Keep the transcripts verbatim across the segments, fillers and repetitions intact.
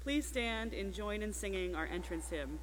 Please stand and join in singing our entrance hymn.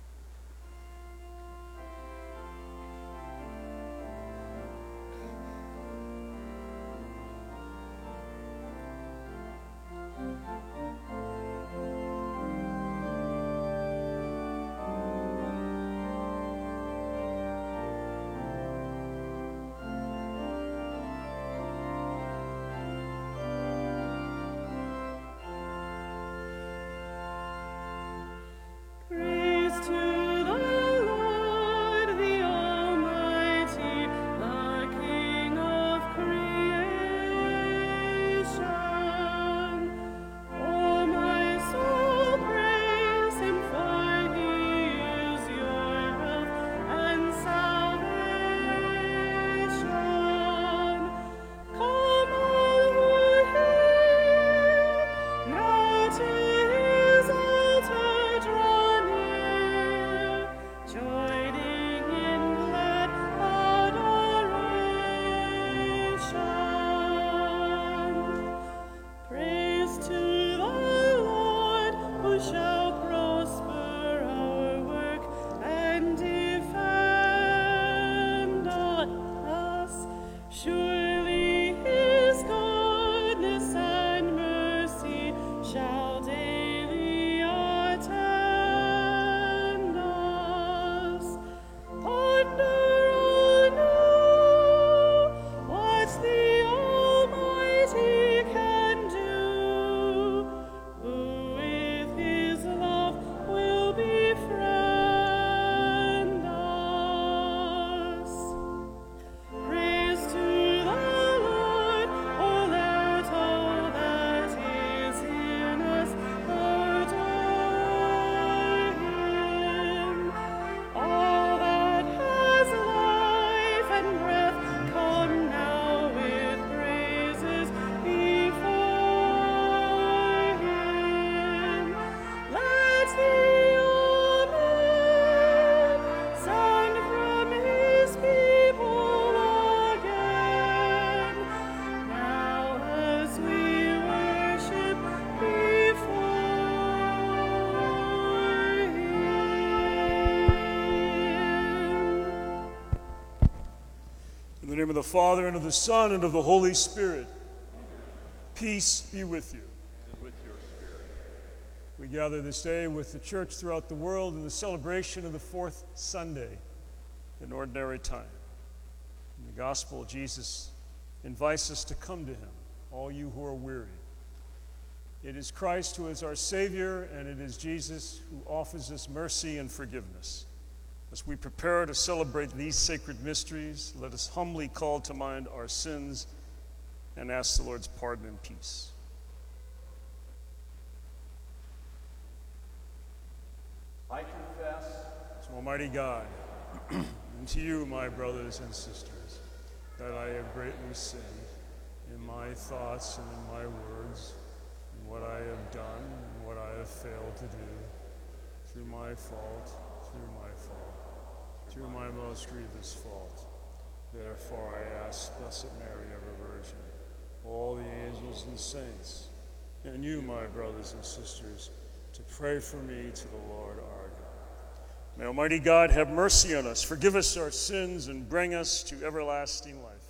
In the name of the Father, and of the Son, and of the Holy Spirit. Peace be with you. And with your spirit. We gather this day with the church throughout the world in the celebration of the fourth Sunday in ordinary time. In the gospel, Jesus invites us to come to him, all you who are weary. It is Christ who is our Savior, and it is Jesus who offers us mercy and forgiveness. As we prepare to celebrate these sacred mysteries, let us humbly call to mind our sins and ask the Lord's pardon and peace. I confess To Almighty God, and to you, my brothers and sisters, that I have greatly sinned in my thoughts and in my words, in what I have done and what I have failed to do, through my fault, through my fault. Through my most grievous fault. Therefore I ask Blessed Mary, ever Virgin, all the angels and saints, and you, my brothers and sisters, to pray for me to the Lord our God. May Almighty God have mercy on us, forgive us our sins, and bring us to everlasting life.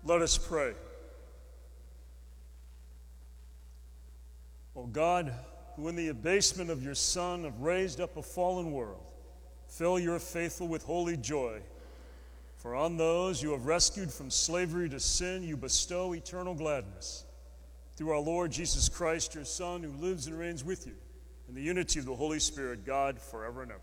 Let us pray. O God, who in the abasement of your Son have raised up a fallen world, fill your faithful with holy joy. For on those you have rescued from slavery to sin, you bestow eternal gladness. Through our Lord Jesus Christ, your Son, who lives and reigns with you, in the unity of the Holy Spirit, God, forever and ever.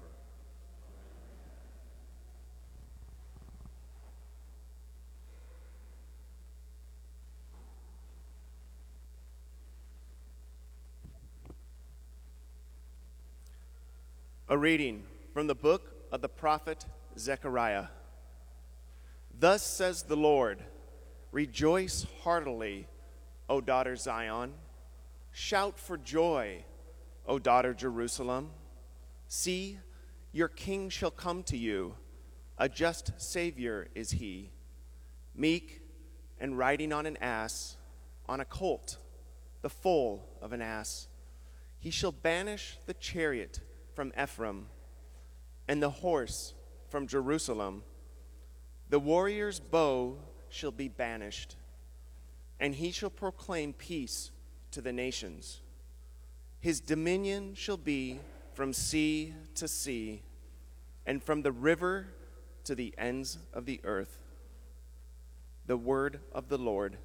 A reading from the book of the prophet Zechariah. Thus says the Lord, rejoice heartily, O daughter Zion. Shout for joy, O daughter Jerusalem. See, your king shall come to you. A just Savior is he, meek and riding on an ass, on a colt, the foal of an ass. He shall banish the chariot from Ephraim, and the horse from Jerusalem. The warrior's bow shall be banished, and he shall proclaim peace to the nations. His dominion shall be from sea to sea, and from the river to the ends of the earth. The word of the Lord.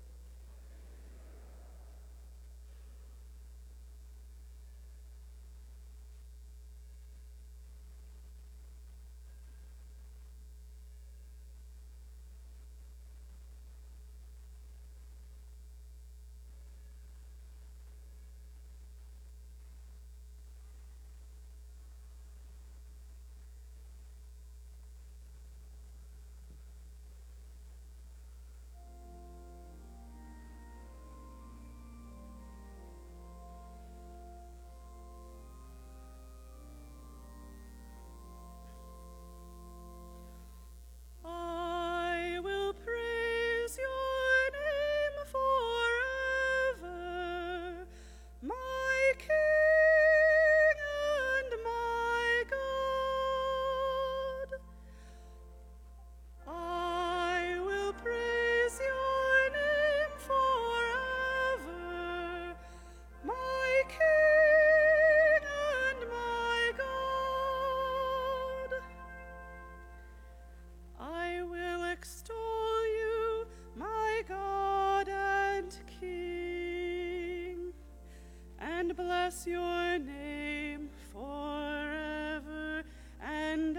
Bless your name forever and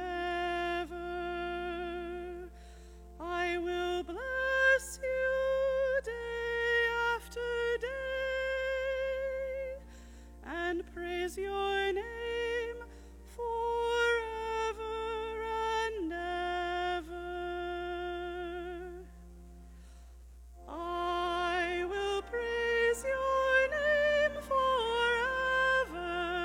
ever. I will bless you day after day and praise your name forever and ever. I will praise your name forever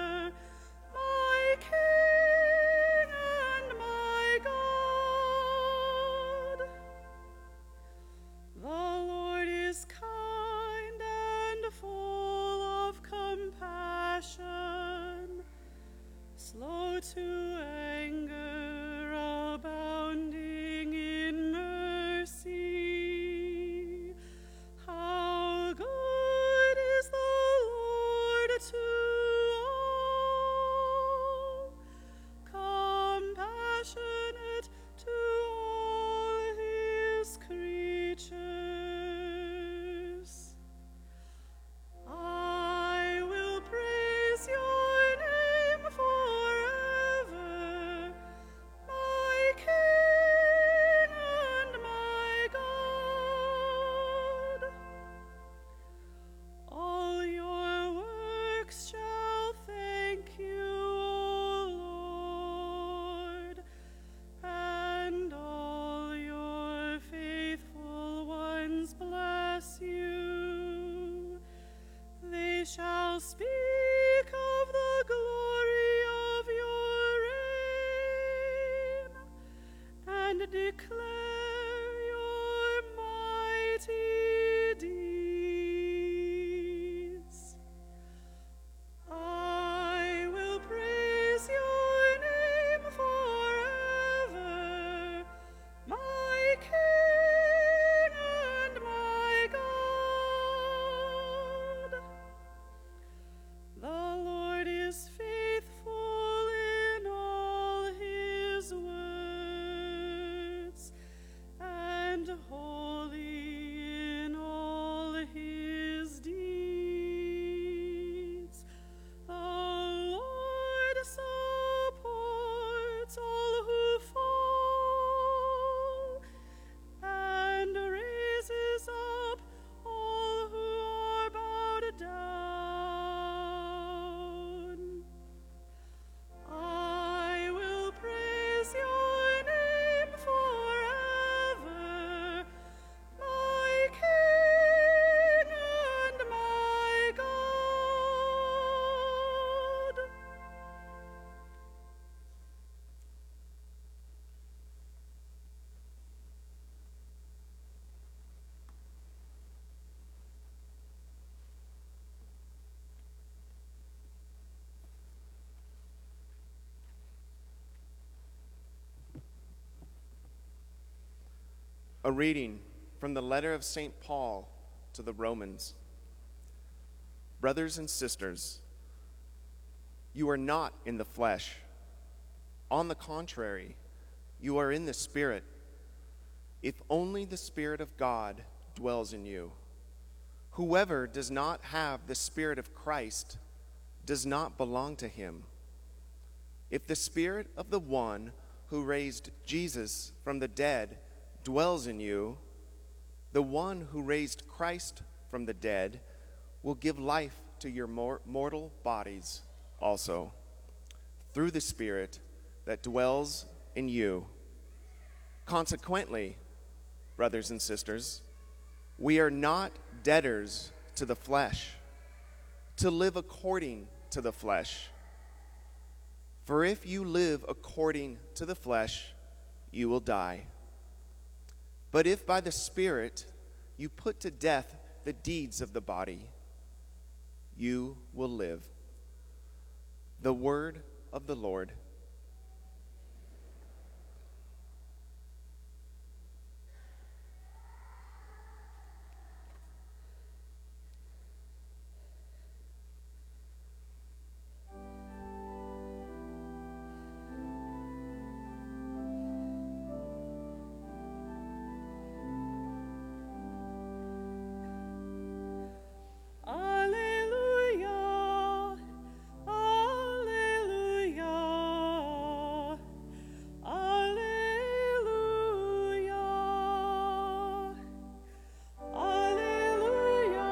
A reading from the letter of Saint Paul to the Romans. Brothers and sisters, you are not in the flesh. On the contrary, you are in the Spirit, if only the Spirit of God dwells in you. Whoever does not have the Spirit of Christ does not belong to him. If the Spirit of the one who raised Jesus from the dead dwells in you, the one who raised Christ from the dead will give life to your mor- mortal bodies also, through the Spirit that dwells in you. Consequently, brothers and sisters, we are not debtors to the flesh, to live according to the flesh. For if you live according to the flesh, you will die. But if by the Spirit you put to death the deeds of the body, you will live. The word of the Lord. Alleluia, alleluia, alleluia, alleluia,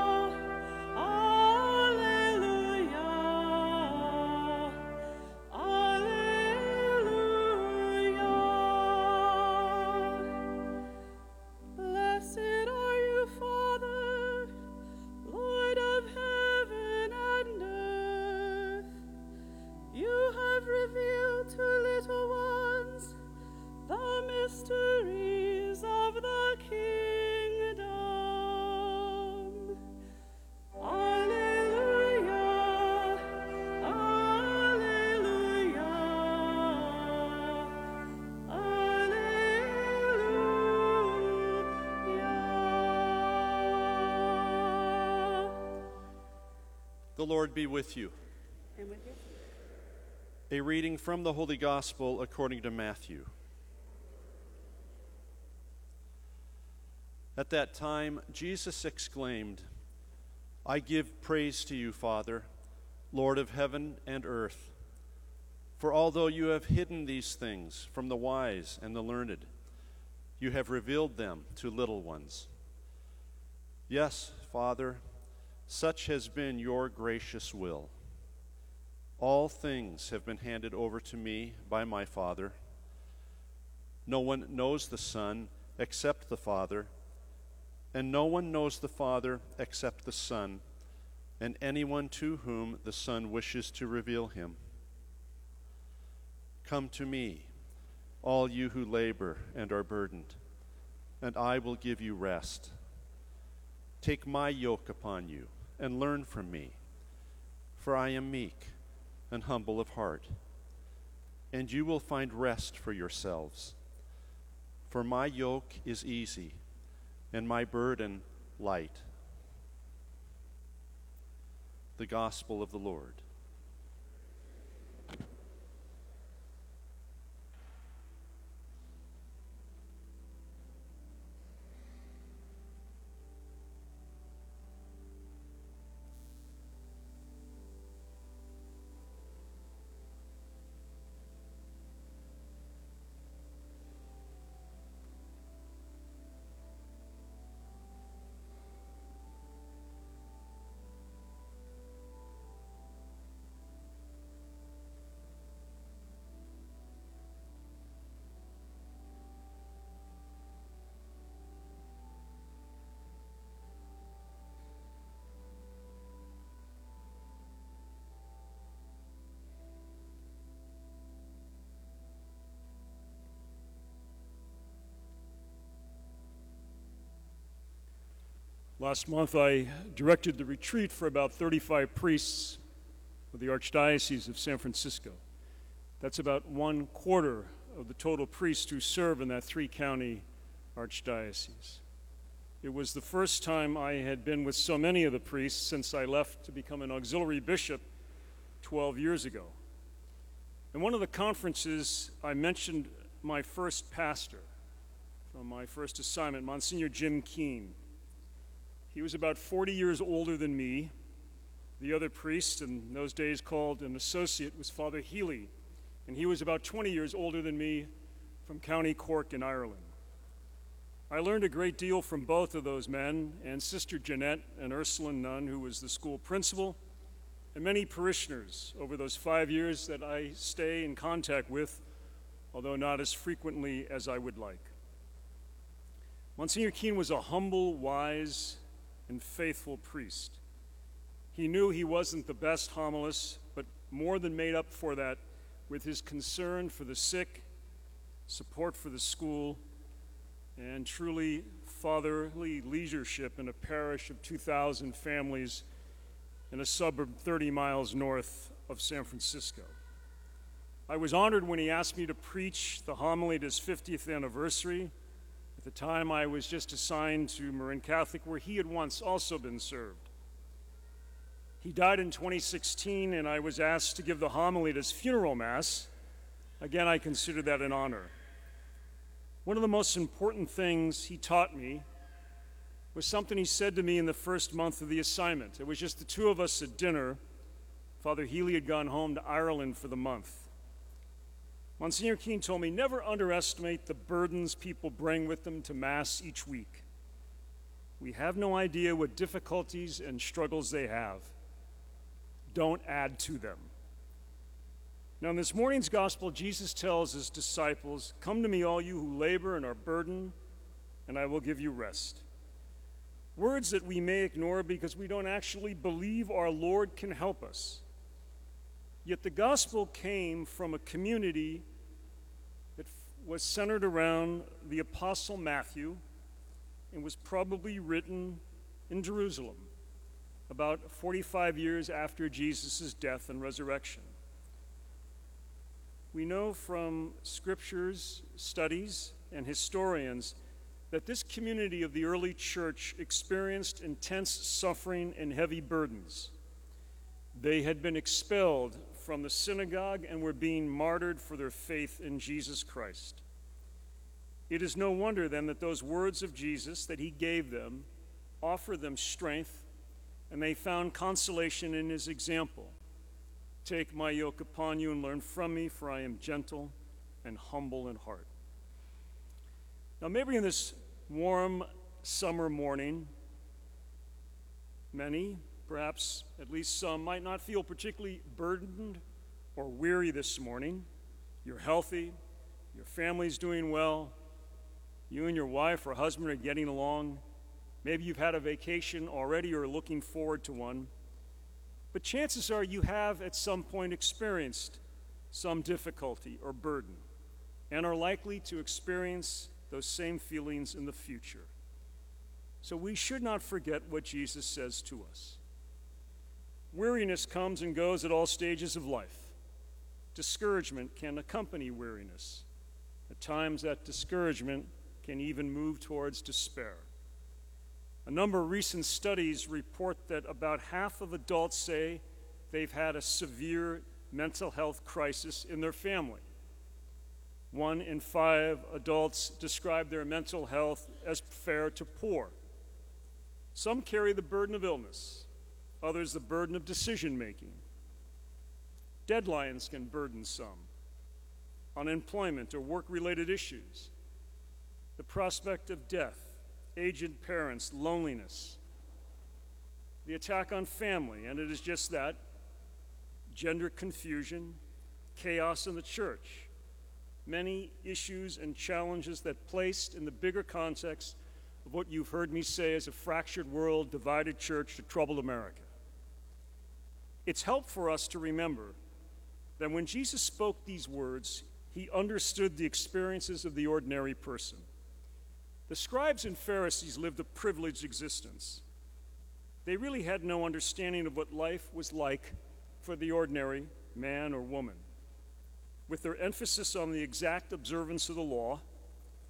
alleluia. Blessed are you, Father, Lord of heaven and earth. You have revealed to little ones the mysteries of the kingdom. Alleluia, alleluia, alleluia. The Lord be with you. And with you. A reading from the Holy Gospel according to Matthew. At that time, Jesus exclaimed, I give praise to you, Father, Lord of heaven and earth. For although you have hidden these things from the wise and the learned, you have revealed them to little ones. Yes, Father, such has been your gracious will. All things have been handed over to me by my Father. No one knows the Son except the Father, and no one knows the Father except the Son, and anyone to whom the Son wishes to reveal him. Come to me, all you who labor and are burdened, and I will give you rest. Take my yoke upon you and learn from me, for I am meek and humble of heart, and you will find rest for yourselves. For my yoke is easy and my burden light. The Gospel of the Lord. Last month, I directed the retreat for about thirty-five priests of the Archdiocese of San Francisco. That's about one quarter of the total priests who serve in that three-county Archdiocese. It was the first time I had been with so many of the priests since I left to become an auxiliary bishop twelve years ago. In one of the conferences, I mentioned my first pastor from my first assignment, Monsignor Jim Keene. He was about forty years older than me. The other priest, in those days called an associate, was Father Healy, and he was about twenty years older than me, from County Cork in Ireland. I learned a great deal from both of those men, and Sister Jeanette, an Ursuline nun who was the school principal, and many parishioners over those five years that I stay in contact with, although not as frequently as I would like. Monsignor Keene was a humble, wise, and faithful priest. He knew he wasn't the best homilist, but more than made up for that with his concern for the sick, support for the school, and truly fatherly leadership in a parish of two thousand families in a suburb thirty miles north of San Francisco. I was honored when he asked me to preach the homily at his fiftieth anniversary. At the time, I was just assigned to Marin Catholic, where he had once also been served. He died in twenty sixteen, and I was asked to give the homily at his funeral mass. Again, I consider that an honor. One of the most important things he taught me was something he said to me in the first month of the assignment. It was just the two of us at dinner. Father Healy had gone home to Ireland for the month. Monsignor Keene told me, never underestimate the burdens people bring with them to Mass each week. We have no idea what difficulties and struggles they have. Don't add to them. Now, in this morning's gospel, Jesus tells his disciples, "Come to me, all you who labor and are burdened, and I will give you rest." Words that we may ignore because we don't actually believe our Lord can help us. Yet the gospel came from a community that was centered around the Apostle Matthew and was probably written in Jerusalem about forty-five years after Jesus' death and resurrection. We know from scriptures, studies, and historians that this community of the early church experienced intense suffering and heavy burdens. They had been expelled from the synagogue and were being martyred for their faith in Jesus Christ. It is no wonder then that those words of Jesus that he gave them offered them strength, and they found consolation in his example. Take my yoke upon you and learn from me, for I am gentle and humble in heart. Now, maybe in this warm summer morning, many, perhaps at least some, might not feel particularly burdened or weary this morning. You're healthy, your family's doing well, you and your wife or husband are getting along. Maybe you've had a vacation already or are looking forward to one. But chances are you have at some point experienced some difficulty or burden and are likely to experience those same feelings in the future. So we should not forget what Jesus says to us. Weariness comes and goes at all stages of life. Discouragement can accompany weariness. At times, that discouragement can even move towards despair. A number of recent studies report that about half of adults say they've had a severe mental health crisis in their family. One in five adults describe their mental health as fair to poor. Some carry the burden of illness, others the burden of decision-making. Deadlines can burden some, unemployment or work-related issues, the prospect of death, aged parents, loneliness, the attack on family, and it is just that, gender confusion, chaos in the church, many issues and challenges that placed in the bigger context of what you've heard me say as a fractured world, divided church, a troubled America. It's helpful for us to remember that when Jesus spoke these words, he understood the experiences of the ordinary person. The scribes and Pharisees lived a privileged existence. They really had no understanding of what life was like for the ordinary man or woman. With their emphasis on the exact observance of the law,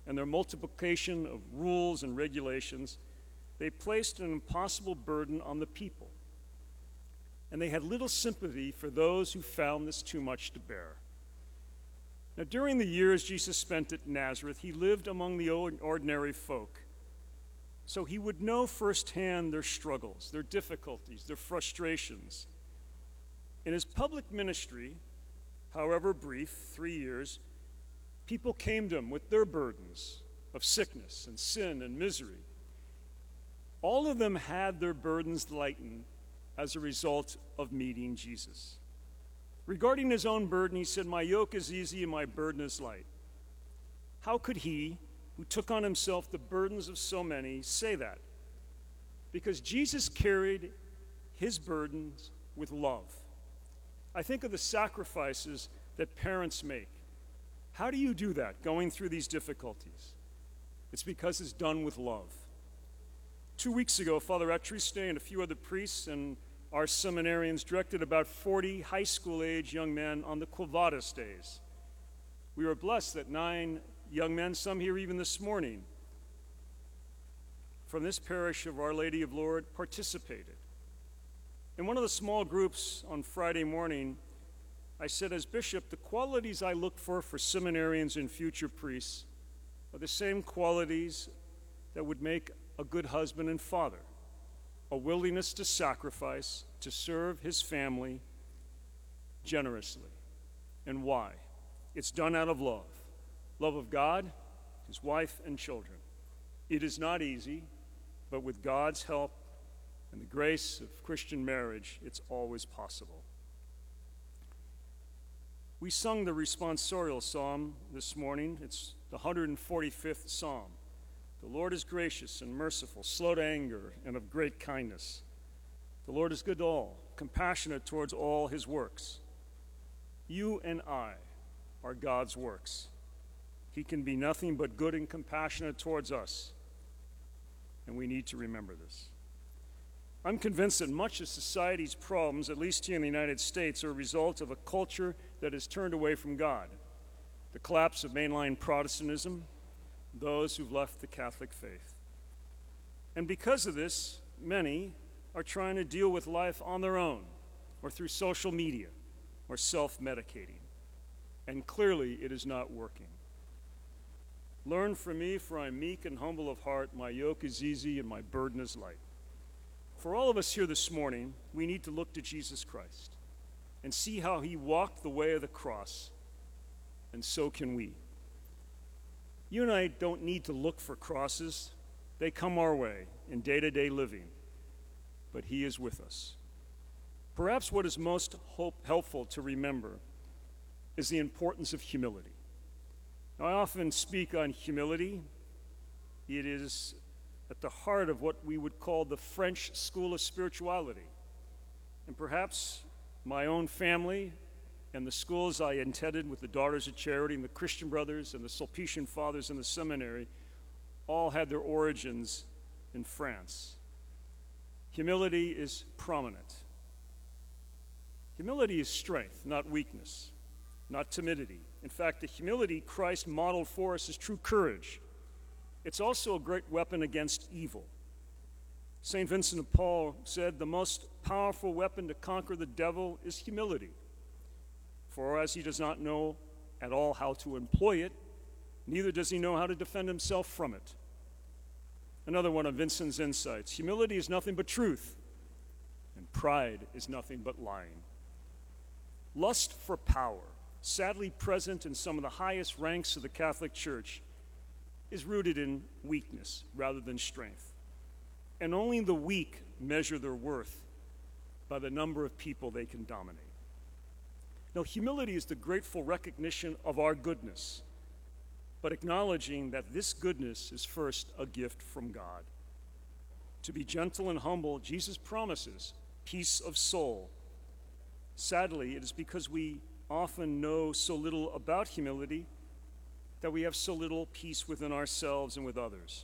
and their multiplication of rules and regulations, they placed an impossible burden on the people. And they had little sympathy for those who found this too much to bear. Now, during the years Jesus spent at Nazareth, he lived among the ordinary folk. So he would know firsthand their struggles, their difficulties, their frustrations. In his public ministry, however brief, three years, people came to him with their burdens of sickness and sin and misery. All of them had their burdens lightened as a result of meeting Jesus. Regarding his own burden, he said, "My yoke is easy and my burden is light." How could he, who took on himself the burdens of so many, say that? Because Jesus carried his burdens with love. I think of the sacrifices that parents make. How do you do that, going through these difficulties? It's because it's done with love. Two weeks ago, Father Etriste and a few other priests and our seminarians directed about forty high school-age young men on the Quo Vadis days. We were blessed that nine young men, some here even this morning, from this parish of Our Lady of Lourdes participated. In one of the small groups on Friday morning, I said, as bishop, the qualities I look for for seminarians and future priests are the same qualities that would make a good husband and father: a willingness to sacrifice, to serve his family generously. And why? It's done out of love. Love of God, his wife, and children. It is not easy, but with God's help and the grace of Christian marriage, it's always possible. We sung the responsorial psalm this morning. It's the one hundred forty-fifth psalm. The Lord is gracious and merciful, slow to anger, and of great kindness. The Lord is good to all, compassionate towards all his works. You and I are God's works. He can be nothing but good and compassionate towards us, and we need to remember this. I'm convinced that much of society's problems, at least here in the United States, are a result of a culture that has turned away from God. The collapse of mainline Protestantism, those who've left the Catholic faith. And because of this, many are trying to deal with life on their own, or through social media, or self-medicating. And clearly it is not working. Learn from me, for I am meek and humble of heart. My yoke is easy and my burden is light. For all of us here this morning, we need to look to Jesus Christ and see how he walked the way of the cross, and so can we. You and I don't need to look for crosses. They come our way in day-to-day living, but he is with us. Perhaps what is most hope, helpful to remember is the importance of humility. Now, I often speak on humility. It is at the heart of what we would call the French school of spirituality. And perhaps my own family and the schools I attended with the Daughters of Charity and the Christian Brothers and the Sulpician Fathers in the seminary all had their origins in France. Humility is prominent. Humility is strength, not weakness, not timidity. In fact, the humility Christ modeled for us is true courage. It's also a great weapon against evil. Saint Vincent de Paul said, "The most powerful weapon to conquer the devil is humility. For as he does not know at all how to employ it, neither does he know how to defend himself from it." Another one of Vincent's insights: humility is nothing but truth, and pride is nothing but lying. Lust for power, sadly present in some of the highest ranks of the Catholic Church, is rooted in weakness rather than strength. And only the weak measure their worth by the number of people they can dominate. Now, humility is the grateful recognition of our goodness, but acknowledging that this goodness is first a gift from God. To be gentle and humble, Jesus promises peace of soul. Sadly, it is because we often know so little about humility that we have so little peace within ourselves and with others.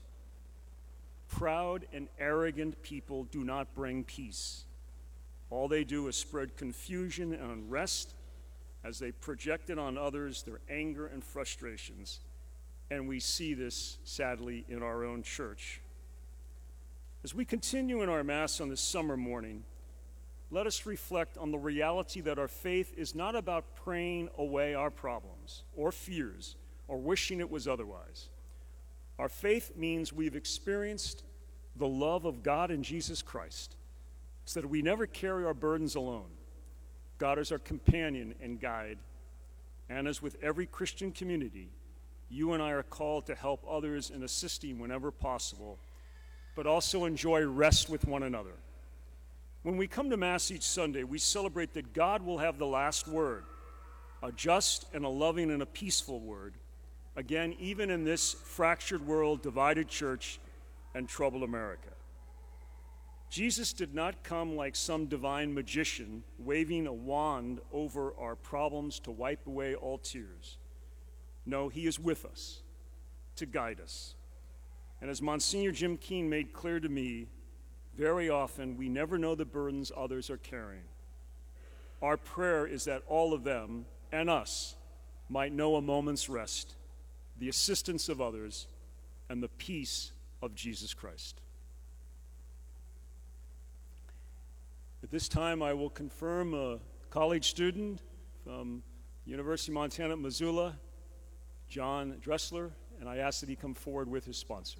Proud and arrogant people do not bring peace. All they do is spread confusion and unrest as they project it on others their anger and frustrations, And we see this, sadly, in our own church. As we continue in our Mass on this summer morning, let us reflect on the reality that our faith is not about praying away our problems or fears or wishing it was otherwise. Our faith means we've experienced the love of God in Jesus Christ, so that we never carry our burdens alone. God is our companion and guide. And as with every Christian community, you and I are called to help others in assisting whenever possible, but also enjoy rest with one another. When we come to Mass each Sunday, we celebrate that God will have the last word, a just and a loving and a peaceful word, again, even in this fractured world, divided church, and troubled America. Jesus did not come like some divine magician waving a wand over our problems to wipe away all tears. No, he is with us to guide us. And as Monsignor Jim Keene made clear to me, very often we never know the burdens others are carrying. Our prayer is that all of them and us might know a moment's rest, the assistance of others, and the peace of Jesus Christ. At this time, I will confirm a college student from University of Montana at Missoula, John Dressler, and I ask that he come forward with his sponsor.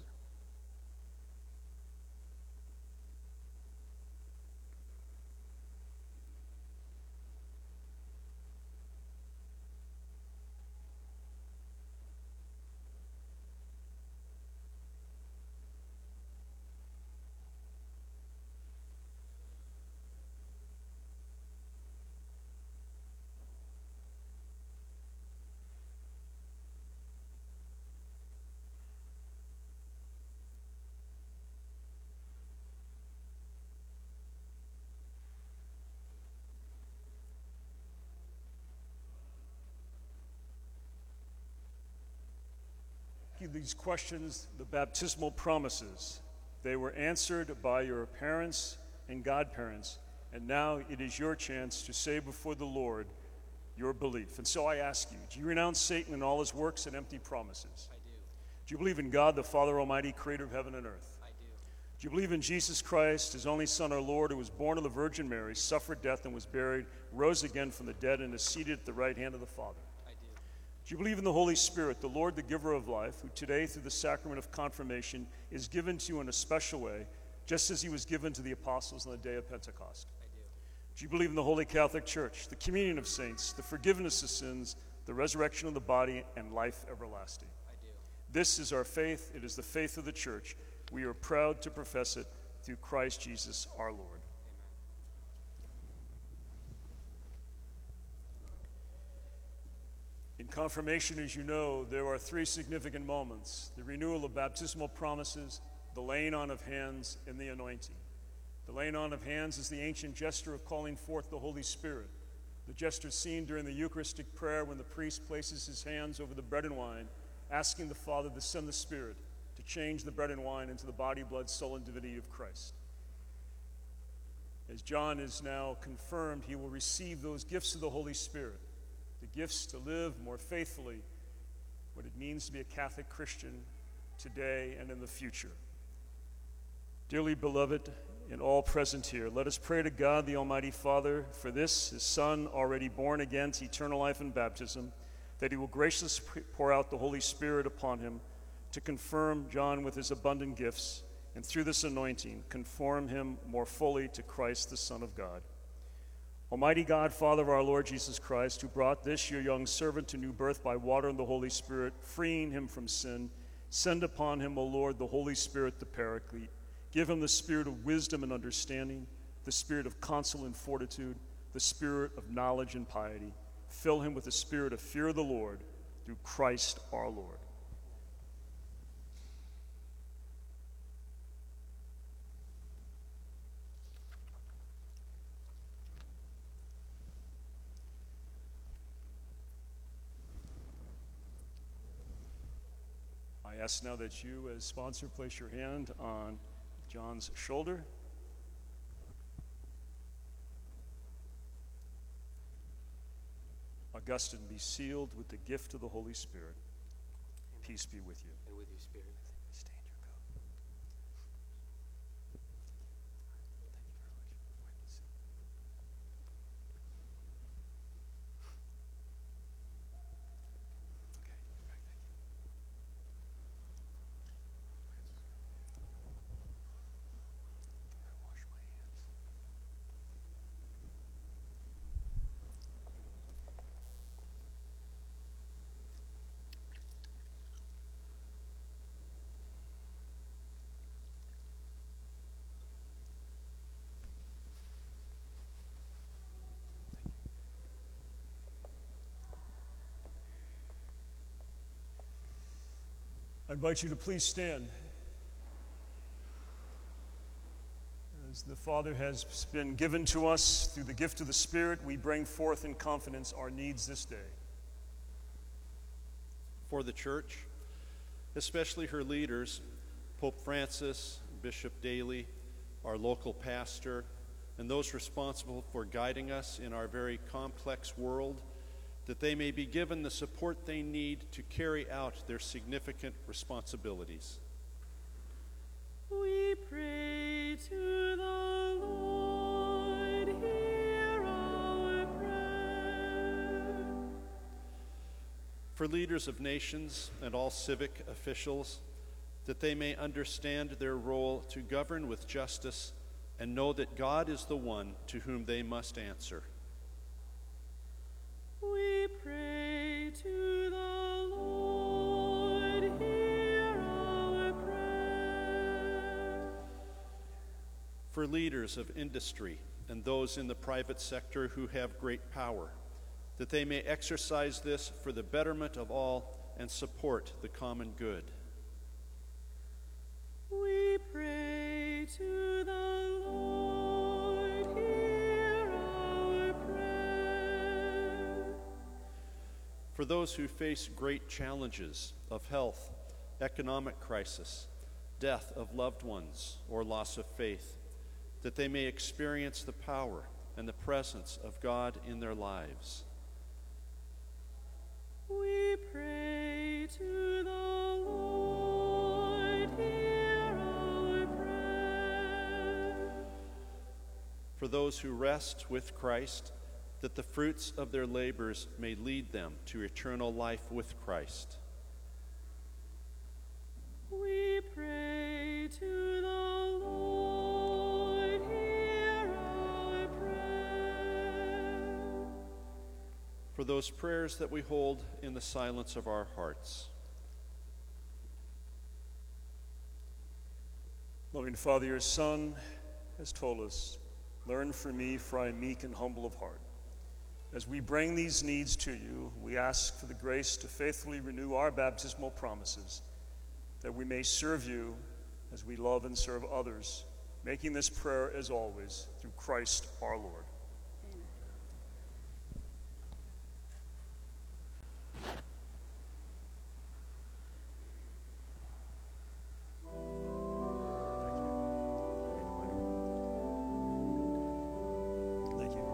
These questions, the baptismal promises, they were answered by your parents and godparents, and now it is your chance to say before the Lord your belief. And so I ask you, do you renounce Satan and all his works and empty promises? I do. Do you believe in God, the Father Almighty, creator of heaven and earth? I do. Do you believe in Jesus Christ, his only Son, our Lord, who was born of the Virgin Mary, suffered death and was buried, rose again from the dead, and is seated at the right hand of the Father? Do you believe in the Holy Spirit, the Lord, the giver of life, who today, through the sacrament of confirmation, is given to you in a special way, just as he was given to the apostles on the day of Pentecost? I do. Do you believe in the Holy Catholic Church, the communion of saints, the forgiveness of sins, the resurrection of the body, and life everlasting? I do. This is our faith. It is the faith of the Church. We are proud to profess it through Christ Jesus our Lord. In confirmation, as you know, there are three significant moments: the renewal of baptismal promises, the laying on of hands, and the anointing. The laying on of hands is the ancient gesture of calling forth the Holy Spirit, the gesture seen during the Eucharistic prayer when the priest places his hands over the bread and wine, asking the Father to send the Spirit to change the bread and wine into the body, blood, soul, and divinity of Christ. As John is now confirmed, he will receive those gifts of the Holy Spirit, the gifts to live more faithfully what it means to be a Catholic Christian today and in the future. Dearly beloved and all present here, let us pray to God, the Almighty Father, for this, his Son, already born again to eternal life in baptism, that he will graciously pour out the Holy Spirit upon him to confirm John with his abundant gifts, and through this anointing, conform him more fully to Christ, the Son of God. Almighty God, Father of our Lord Jesus Christ, who brought this your young servant to new birth by water and the Holy Spirit, freeing him from sin, send upon him, O Lord, the Holy Spirit, the Paraclete. Give him the spirit of wisdom and understanding, the spirit of counsel and fortitude, the spirit of knowledge and piety. Fill him with the spirit of fear of the Lord, through Christ our Lord. I ask now that you, as sponsor, place your hand on John's shoulder. Augustine, be sealed with the gift of the Holy Spirit. peace be with you. And with your spirit. I invite you to please stand. As the Father has been given to us through the gift of the Spirit, we bring forth in confidence our needs this day. For the church, especially her leaders, Pope Francis, Bishop Daly, our local pastor, and those responsible for guiding us in our very complex world, that they may be given the support they need to carry out their significant responsibilities. We pray to the Lord, hear our prayer. For leaders of nations and all civic officials, that they may understand their role to govern with justice and know that God is the one to whom they must answer. We pray to the Lord, hear our prayer. For leaders of industry and those in the private sector who have great power, that they may exercise this for the betterment of all and support the common good. We pray to the Lord, hear our prayer. For those who face great challenges of health, economic crisis, death of loved ones, or loss of faith, that they may experience the power and the presence of God in their lives. We pray to the Lord, hear our prayer. For those who rest with Christ, that the fruits of their labors may lead them to eternal life with Christ. We pray to the Lord, hear our prayer. For those prayers that we hold in the silence of our hearts. Loving Father, your Son has told us, learn from me, for I am meek and humble of heart. As we bring these needs to you, we ask for the grace to faithfully renew our baptismal promises, that we may serve you as we love and serve others, making this prayer, as always, through Christ our Lord. Thank you.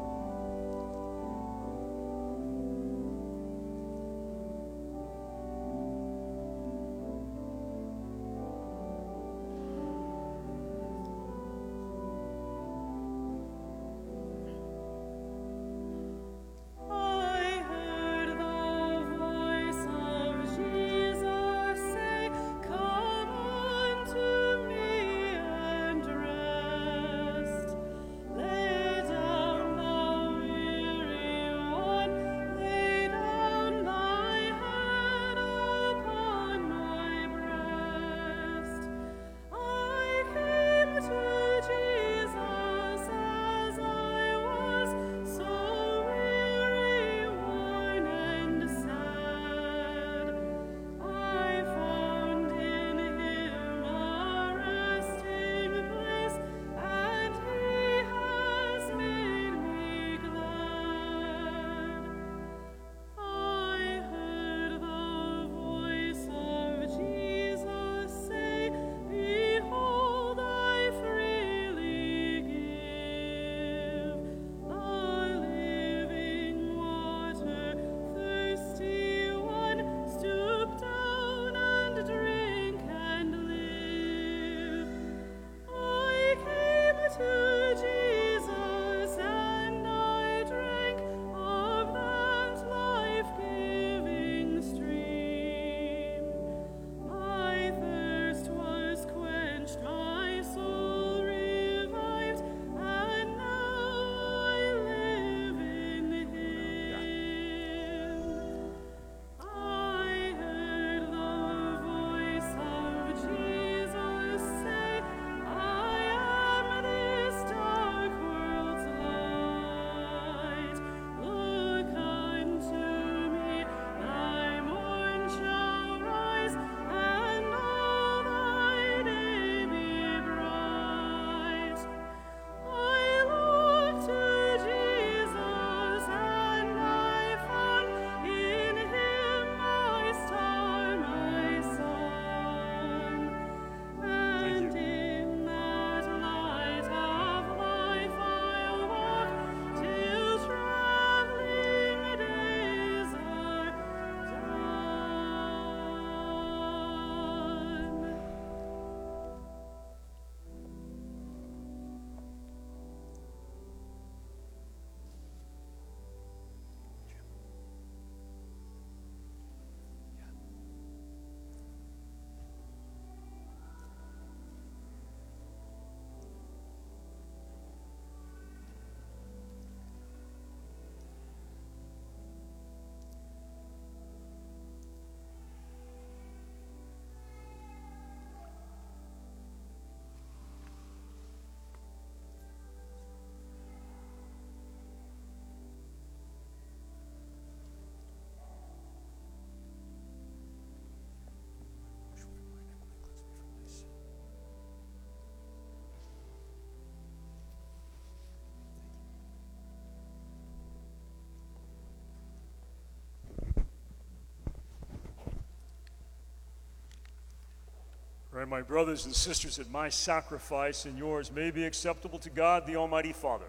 Pray, my brothers and sisters, that my sacrifice and yours may be acceptable to God, the Almighty Father.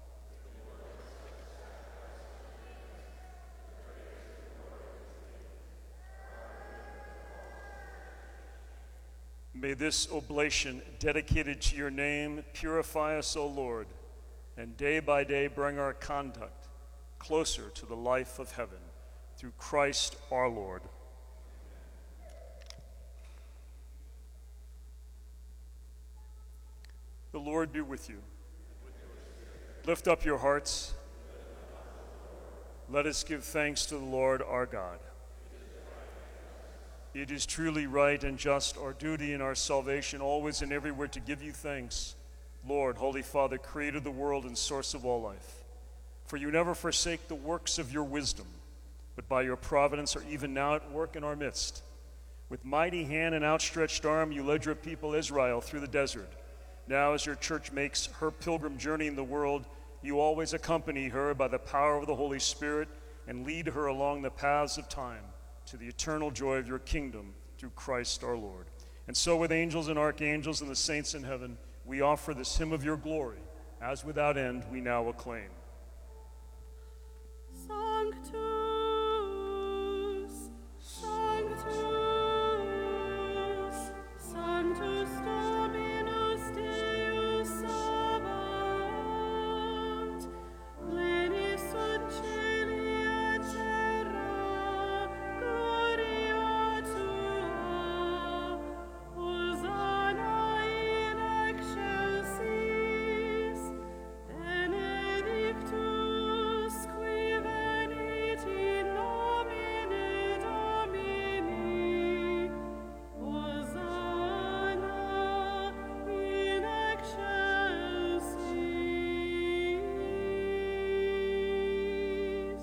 May this oblation, dedicated to your name, purify us, O Lord, and day by day bring our conduct closer to the life of heaven. Through Christ our Lord. The Lord be with you. Lift up your hearts. Let us give thanks to the Lord our God. It is truly right and just, our duty and our salvation, always and everywhere to give you thanks, Lord, Holy Father, creator of the world and source of all life. For you never forsake the works of your wisdom, but by your providence are even now at work in our midst. With mighty hand and outstretched arm, you led your people Israel through the desert. Now, as your church makes her pilgrim journey in the world, you always accompany her by the power of the Holy Spirit and lead her along the paths of time to the eternal joy of your kingdom through Christ our Lord. And so with angels and archangels and the saints in heaven, we offer this hymn of your glory, as without end we now acclaim. Sanctus, Sanctus, Sanctus Dominus Deus Sabaoth, pleni sunt caeli et terra, gloria tua, Hosanna in excelsis, benedictus qui venit in nomine Domini, Hosanna in excelsis.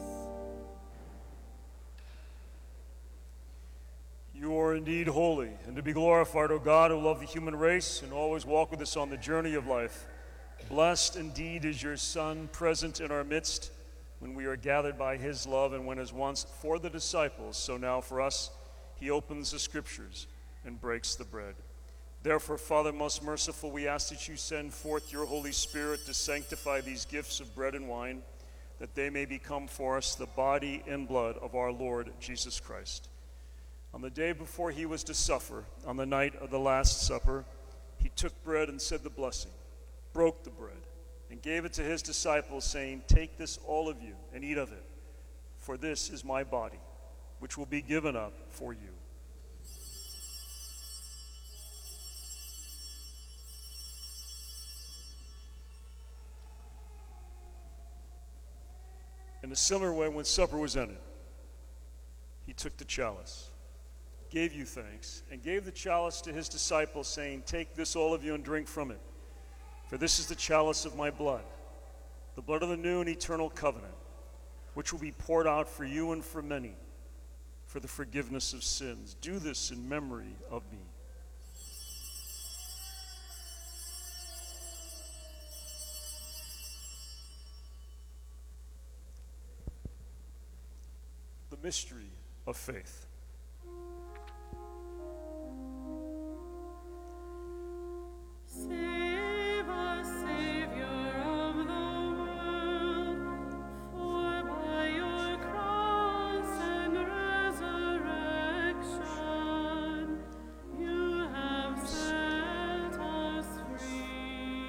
You are indeed holy, and to be glorified, O God, who love the human race and always walk with us on the journey of life. Blessed indeed is your Son, present in our midst, when we are gathered by his love, and when as once for the disciples, so now for us, he opens the scriptures and breaks the bread. Therefore, Father most merciful, we ask that you send forth your Holy Spirit to sanctify these gifts of bread and wine, that they may become for us the body and blood of our Lord Jesus Christ. On the day before he was to suffer, on the night of the Last Supper, he took bread and said the blessing, broke the bread, and gave it to his disciples, saying, "Take this, all of you, and eat of it, for this is my body, which will be given up for you." In a similar way, when supper was ended, he took the chalice, gave you thanks, and gave the chalice to his disciples, saying, "Take this, all of you, and drink from it. For this is the chalice of my blood, the blood of the new and eternal covenant, which will be poured out for you and for many for the forgiveness of sins. Do this in memory of me." The mystery of faith. Save us, Savior of the world, for by your cross and resurrection you have set us free.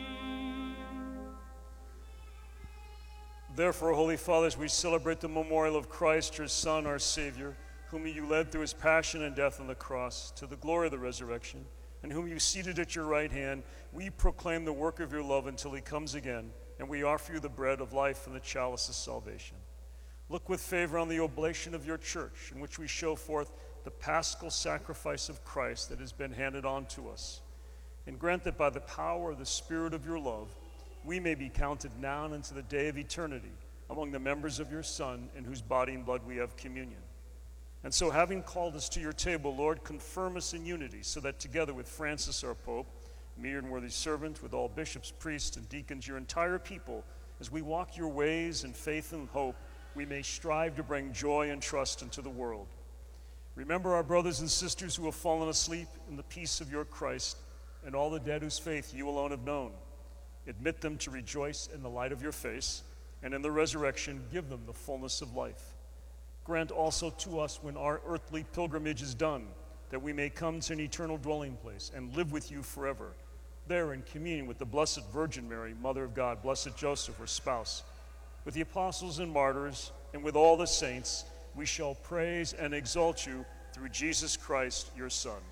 Therefore, Holy Fathers, we celebrate the memorial of Christ, your Son, our Savior, whom you led through his passion and death on the cross to the glory of the resurrection, and whom you seated at your right hand. We proclaim the work of your love until he comes again, and we offer you the bread of life and the chalice of salvation. Look with favor on the oblation of your church, in which we show forth the paschal sacrifice of Christ that has been handed on to us, and grant that by the power of the Spirit of your love, we may be counted now and into the day of eternity among the members of your Son, in whose body and blood we have communion. And so, having called us to your table, Lord, confirm us in unity, so that together with Francis our Pope, mere and worthy servant, with all bishops, priests, and deacons, your entire people, as we walk your ways in faith and hope, we may strive to bring joy and trust into the world. Remember our brothers and sisters who have fallen asleep in the peace of your Christ, and all the dead whose faith you alone have known. Admit them to rejoice in the light of your face, and in the resurrection give them the fullness of life. Grant also to us, when our earthly pilgrimage is done, that we may come to an eternal dwelling place and live with you forever, there in communion with the Blessed Virgin Mary, Mother of God, Blessed Joseph, her spouse, with the apostles and martyrs, and with all the saints. We shall praise and exalt you through Jesus Christ, your Son.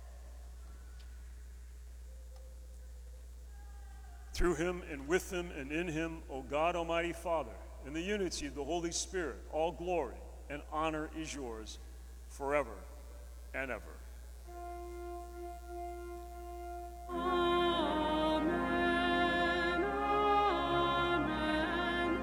Through him and with him and in him, O God, Almighty Father, in the unity of the Holy Spirit, all glory and honor is yours forever and ever. Amen, amen,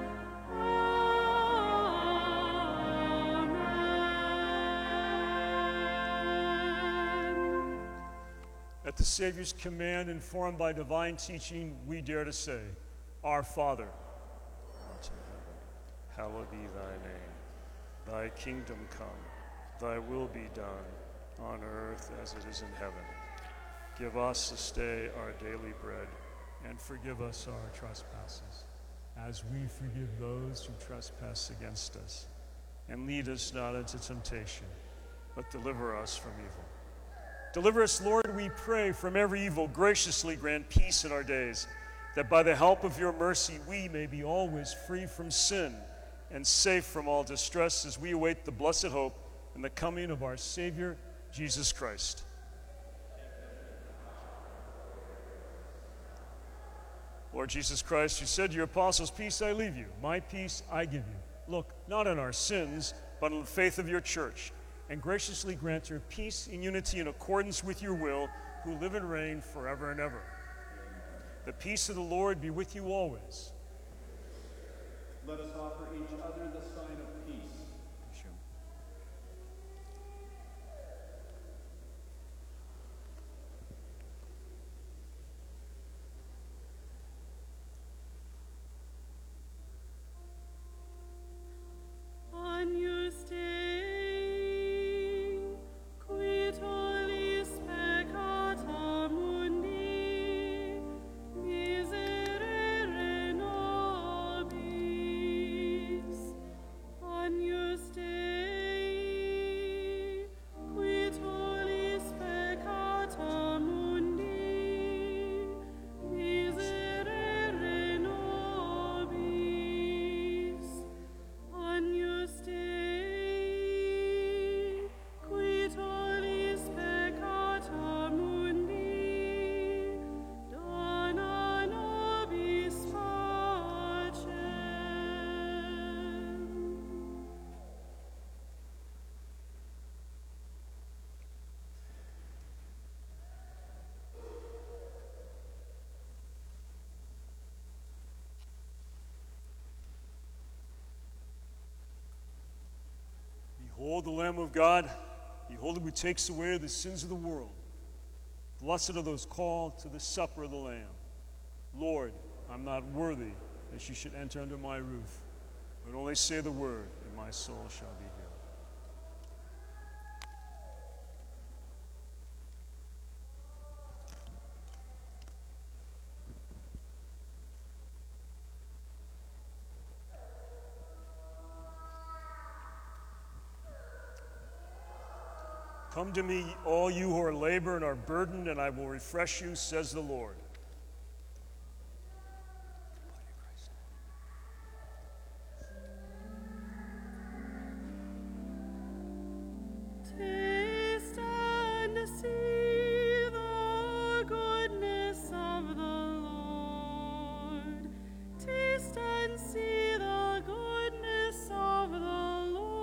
amen. At the Savior's command, informed by divine teaching, we dare to say, Our Father, who art in heaven, hallowed be thy name. Thy kingdom come, thy will be done, on earth as it is in heaven. Give us this day our daily bread, And forgive us our trespasses, as we forgive those who trespass against us. and lead us not into temptation, but deliver us from evil. Deliver us, Lord, we pray, from every evil. Graciously grant peace in our days, that by the help of your mercy we may be always free from sin and safe from all distress, as we await the blessed hope and the coming of our Savior, Jesus Christ. Lord Jesus Christ, you said to your apostles, peace I leave you, my peace I give you. Look not on our sins, but on the faith of your church, and graciously grant her peace and unity in accordance with your will, who live and reign forever and ever. The peace of the Lord be with you always. Let us offer each other the sign of peace. Agnus Dei, qui tollis peccata mundi, miserere nobis. Agnus Dei, qui tollis peccata mundi, miserere nobis. Agnus Dei, qui tollis peccata mundi, dona nobis pacem. Behold the Lamb of God. Behold him who takes away the sins of the world. Blessed are those called to the supper of the Lamb. Lord, I'm not worthy that you should enter under my roof, but only say the word, and my soul shall be healed. Come to me, all you who are labored and are burdened, and I will refresh you, says the Lord. Taste and see the goodness of the Lord. Taste and see the goodness of the Lord.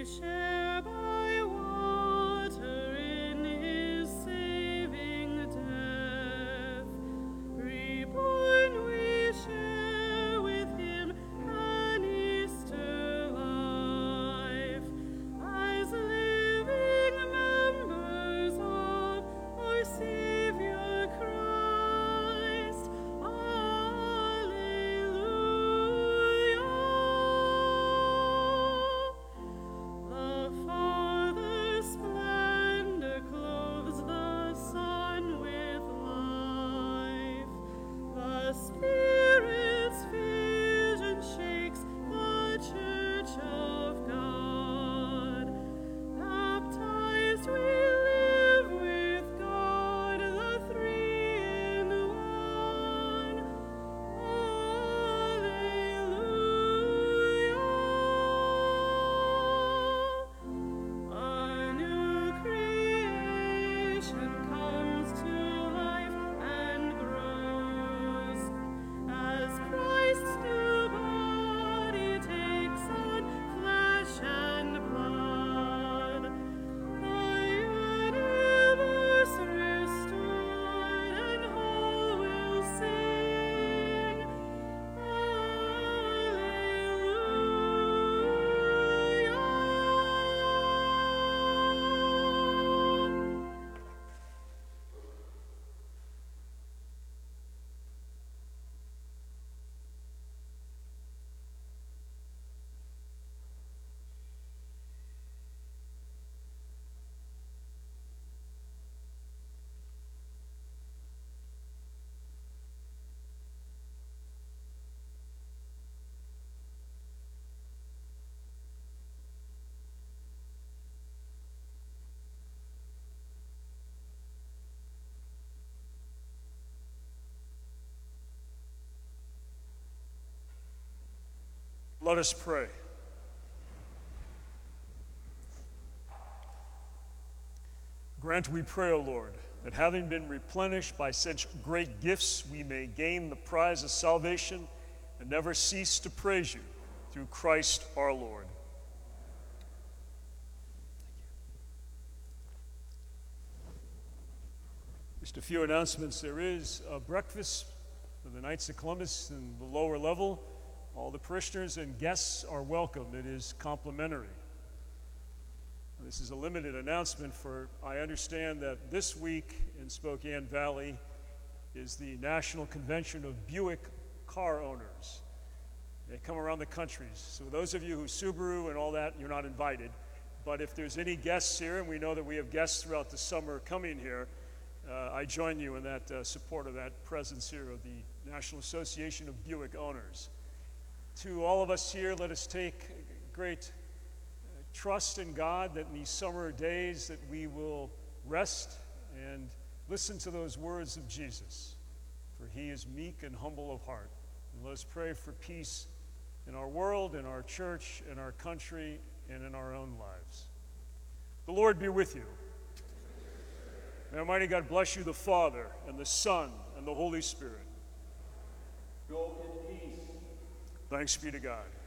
we share by water in his saving death. Reborn, we share with him an Easter life, as living members of our Savior Christ. Alleluia. The Father's splendor clothes the Son with life. The Spirit's vision shakes the Church of God. Baptized we live with God, the three in one. Alleluia. A new creation comes to life and grows as Christ's new body takes on flesh and blood. The universe restored and whole will sing. Alleluia. Let us pray. Grant, we pray, O Lord, that having been replenished by such great gifts, we may gain the prize of salvation and never cease to praise you through Christ our Lord. Just a few announcements. There is a breakfast for the Knights of Columbus in the lower level. All the parishioners and guests are welcome. It is complimentary. This is a limited announcement, for I understand that this week in Spokane Valley is the National Convention of Buick Car Owners. They come around the country. So those of you who Subaru and all that, you're not invited. But if there's any guests here, and we know that we have guests throughout the summer coming here, uh, I join you in that uh, support of that presence here of the National Association of Buick Owners. To all of us here, let us take great uh, trust in God that in these summer days that we will rest and listen to those words of Jesus, for he is meek and humble of heart. And let us pray for peace in our world, in our church, in our country, and in our own lives. The Lord be with you. May Almighty God bless you, the Father, and the Son, and the Holy Spirit. Go in peace. Thanks be to God.